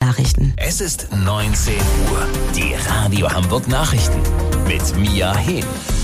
Nachrichten. Es ist 19 Uhr. Die Radio Hamburg Nachrichten mit Mia Hehn.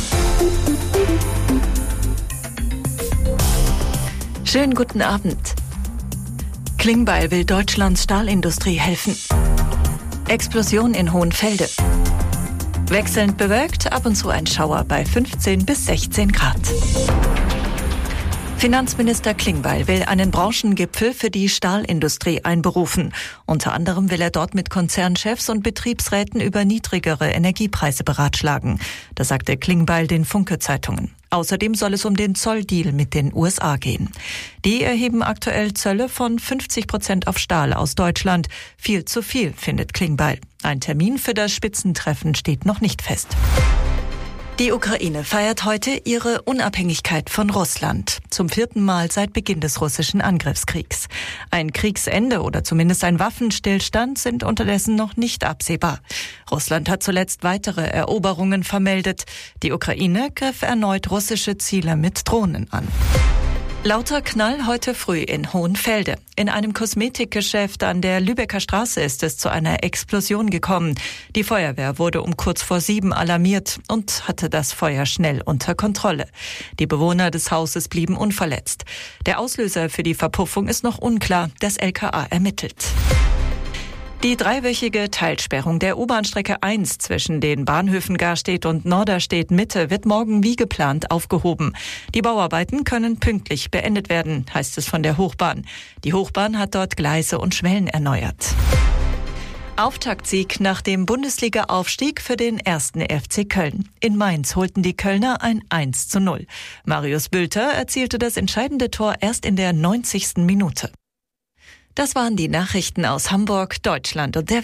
Schönen guten Abend. Klingbeil will Deutschlands Stahlindustrie helfen. Explosion in Hohenfelde. Wechselnd bewölkt, ab und zu ein Schauer bei 15 bis 16 Grad. Finanzminister Klingbeil will einen Branchengipfel für die Stahlindustrie einberufen. Unter anderem will er dort mit Konzernchefs und Betriebsräten über niedrigere Energiepreise beratschlagen. Das sagte Klingbeil den Funke-Zeitungen. Außerdem soll es um den Zolldeal mit den USA gehen. Die erheben aktuell Zölle von 50% auf Stahl aus Deutschland. Viel zu viel, findet Klingbeil. Ein Termin für das Spitzentreffen steht noch nicht fest. Die Ukraine feiert heute ihre Unabhängigkeit von Russland. Zum 4. Mal seit Beginn des russischen Angriffskriegs. Ein Kriegsende oder zumindest ein Waffenstillstand sind unterdessen noch nicht absehbar. Russland hat zuletzt weitere Eroberungen vermeldet. Die Ukraine griff erneut russische Ziele mit Drohnen an. Lauter Knall heute früh in Hohenfelde. In einem Kosmetikgeschäft an der Lübecker Straße ist es zu einer Explosion gekommen. Die Feuerwehr wurde um kurz vor 7 alarmiert und hatte das Feuer schnell unter Kontrolle. Die Bewohner des Hauses blieben unverletzt. Der Auslöser für die Verpuffung ist noch unklar. Das LKA ermittelt. Die 3-wöchige Teilsperrung der U-Bahn-Strecke 1 zwischen den Bahnhöfen Garstedt und Norderstedt Mitte wird morgen wie geplant aufgehoben. Die Bauarbeiten können pünktlich beendet werden, heißt es von der Hochbahn. Die Hochbahn hat dort Gleise und Schwellen erneuert. Auftaktsieg nach dem Bundesliga-Aufstieg für den 1. FC Köln. In Mainz holten die Kölner ein 1:0. Marius Bülter erzielte das entscheidende Tor erst in der 90. Minute. Das waren die Nachrichten aus Hamburg, Deutschland und der